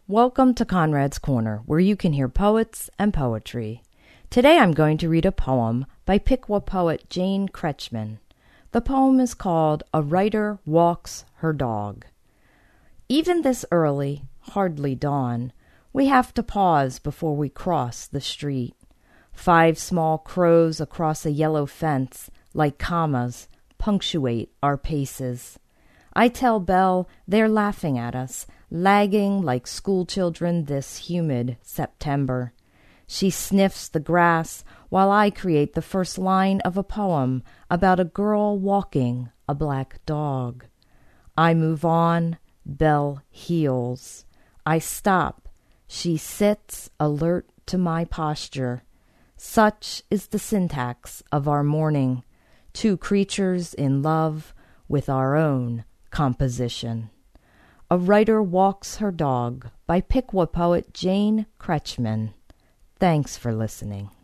Welcome to Conrad's Corner, where you can hear poets and poetry. Today I'm going to read a poem by Piqua poet Jane Kretschmann. The poem is called A Writer Walks Her Dog. Even this early, hardly dawn, we have to pause before we cross the street. 5 small crows across a yellow fence, like commas, punctuate our paces. I tell Belle they're laughing at us, lagging like schoolchildren this humid September. She sniffs the grass while I create the first line of a poem about a girl walking a black dog. I move on, Belle heals. I stop. She sits alert to my posture. Such is the syntax of our morning, 2 creatures in love with our own composition. A Writer Walks Her Dog by Piqua poet Jane Kretschmann. Thanks for listening.